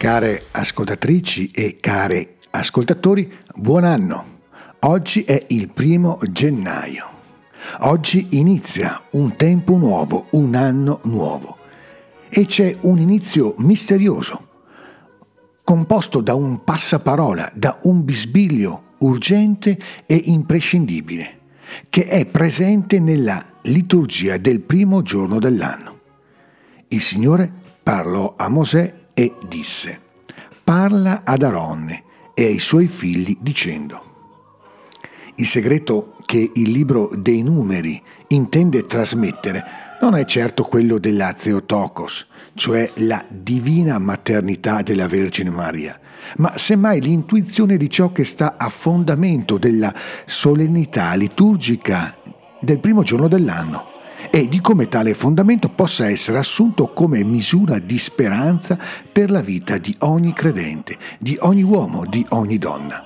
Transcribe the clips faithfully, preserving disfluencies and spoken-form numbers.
Care ascoltatrici e cari ascoltatori, buon anno! Oggi è il primo gennaio. Oggi inizia un tempo nuovo, un anno nuovo. E c'è un inizio misterioso, composto da un passaparola, da un bisbiglio urgente e imprescindibile, che è presente nella liturgia del primo giorno dell'anno. Il Signore parlò a Mosè e disse: «Parla ad Aronne e ai suoi figli dicendo». Il segreto che il libro dei Numeri intende trasmettere non è certo quello della Theotokos, cioè la divina maternità della Vergine Maria, ma semmai l'intuizione di ciò che sta a fondamento della solennità liturgica del primo giorno dell'anno e di come tale fondamento possa essere assunto come misura di speranza per la vita di ogni credente, di ogni uomo, di ogni donna.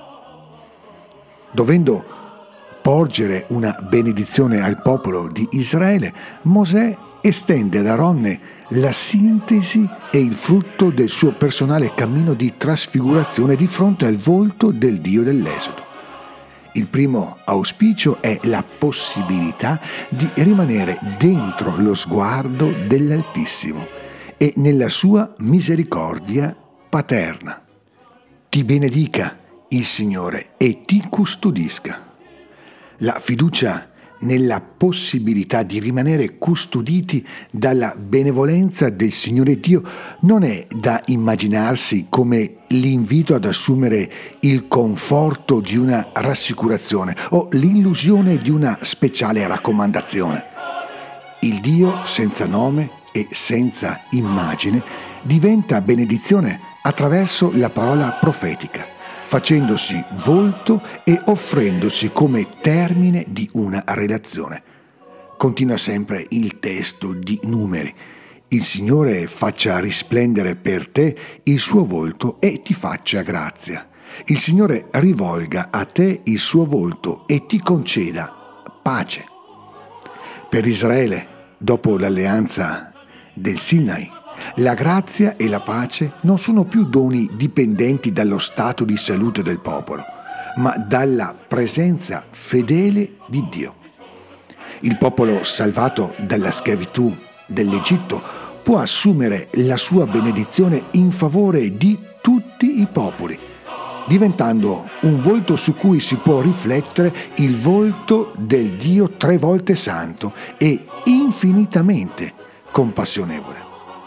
Dovendo porgere una benedizione al popolo di Israele, Mosè estende ad Aronne la sintesi e il frutto del suo personale cammino di trasfigurazione di fronte al volto del Dio dell'Esodo. Il primo auspicio è la possibilità di rimanere dentro lo sguardo dell'Altissimo e nella sua misericordia paterna. Ti benedica il Signore e ti custodisca. La fiducia nella possibilità di rimanere custoditi dalla benevolenza del Signore Dio non è da immaginarsi come l'invito ad assumere il conforto di una rassicurazione o l'illusione di una speciale raccomandazione. Il Dio senza nome e senza immagine diventa benedizione attraverso la parola profetica, facendosi volto e offrendosi come termine di una relazione. Continua sempre il testo di Numeri. Il Signore faccia risplendere per te il suo volto e ti faccia grazia. Il Signore rivolga a te il suo volto e ti conceda pace. Per Israele, dopo l'alleanza del Sinai, la grazia e la pace non sono più doni dipendenti dallo stato di salute del popolo, ma dalla presenza fedele di Dio. Il popolo salvato dalla schiavitù dell'Egitto può assumere la sua benedizione in favore di tutti i popoli, diventando un volto su cui si può riflettere il volto del Dio tre volte santo e infinitamente compassionevole.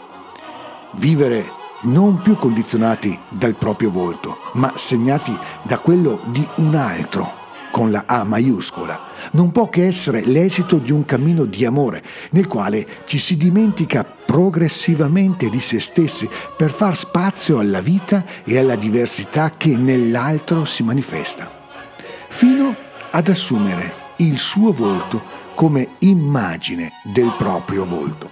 Vivere non più condizionati dal proprio volto, ma segnati da quello di un altro, con la A maiuscola, non può che essere l'esito di un cammino di amore, nel quale ci si dimentica progressivamente di se stessi per far spazio alla vita e alla diversità che nell'altro si manifesta, fino ad assumere il suo volto come immagine del proprio volto.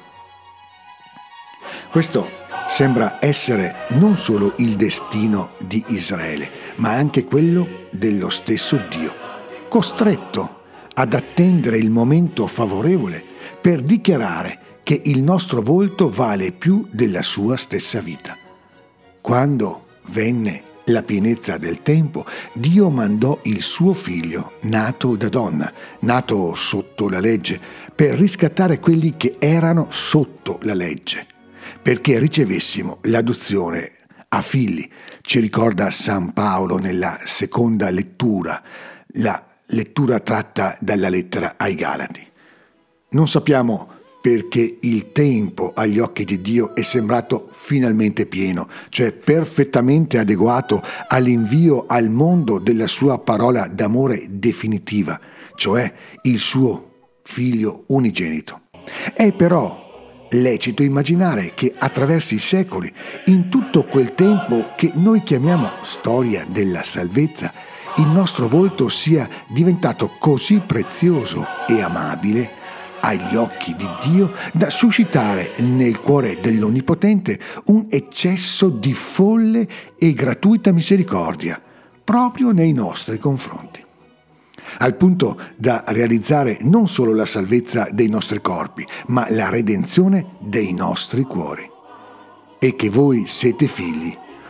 Questo sembra essere non solo il destino di Israele, ma anche quello dello stesso Dio, costretto ad attendere il momento favorevole per dichiarare che il nostro volto vale più della sua stessa vita. Quando venne la pienezza del tempo, Dio mandò il suo figlio, nato da donna, nato sotto la legge, per riscattare quelli che erano sotto la legge, perché ricevessimo l'adozione a figli. Ci ricorda San Paolo nella seconda lettura, la lettura tratta dalla lettera ai Galati. Non sappiamo perché il tempo agli occhi di Dio è sembrato finalmente pieno, cioè perfettamente adeguato all'invio al mondo della sua parola d'amore definitiva, cioè il suo figlio unigenito. È però lecito immaginare che attraverso i secoli, in tutto quel tempo che noi chiamiamo storia della salvezza, il nostro volto sia diventato così prezioso e amabile agli occhi di Dio da suscitare nel cuore dell'Onnipotente un eccesso di folle e gratuita misericordia proprio nei nostri confronti, al punto da realizzare non solo la salvezza dei nostri corpi, ma la redenzione dei nostri cuori. E che voi siete figli,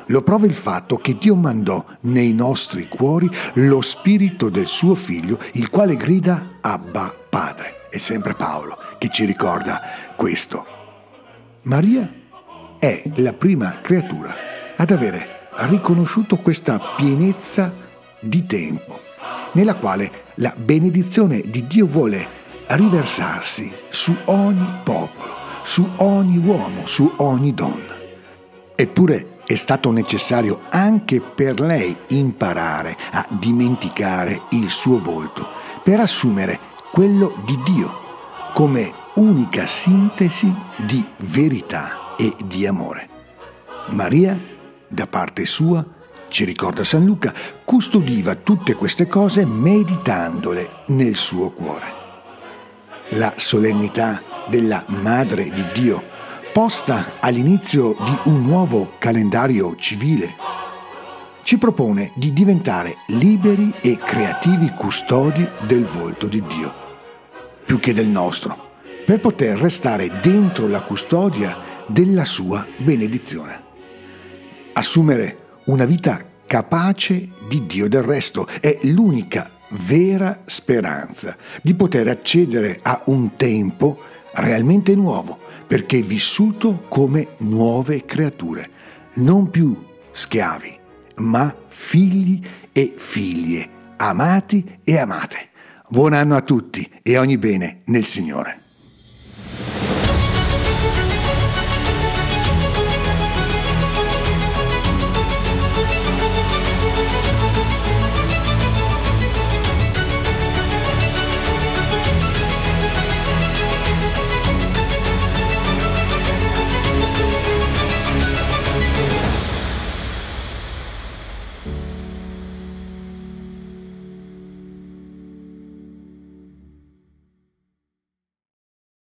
lo prova il fatto che Dio mandò nei nostri cuori lo spirito del suo figlio, il quale grida Abba Padre. È sempre Paolo che ci ricorda questo. Maria è la prima creatura ad avere riconosciuto questa pienezza di tempo, nella quale la benedizione di Dio vuole riversarsi su ogni popolo, su ogni uomo, su ogni donna. Eppure è stato necessario anche per lei imparare a dimenticare il suo volto per assumere quello di Dio come unica sintesi di verità e di amore. Maria, da parte sua, ci ricorda San Luca, custodiva tutte queste cose meditandole nel suo cuore. La solennità della Madre di Dio, posta all'inizio di un nuovo calendario civile, ci propone di diventare liberi e creativi custodi del volto di Dio, più che del nostro, per poter restare dentro la custodia della sua benedizione. Assumere una vita capace di Dio, del resto, è l'unica vera speranza di poter accedere a un tempo realmente nuovo, perché vissuto come nuove creature, non più schiavi, ma figli e figlie, amati e amate. Buon anno a tutti e ogni bene nel Signore.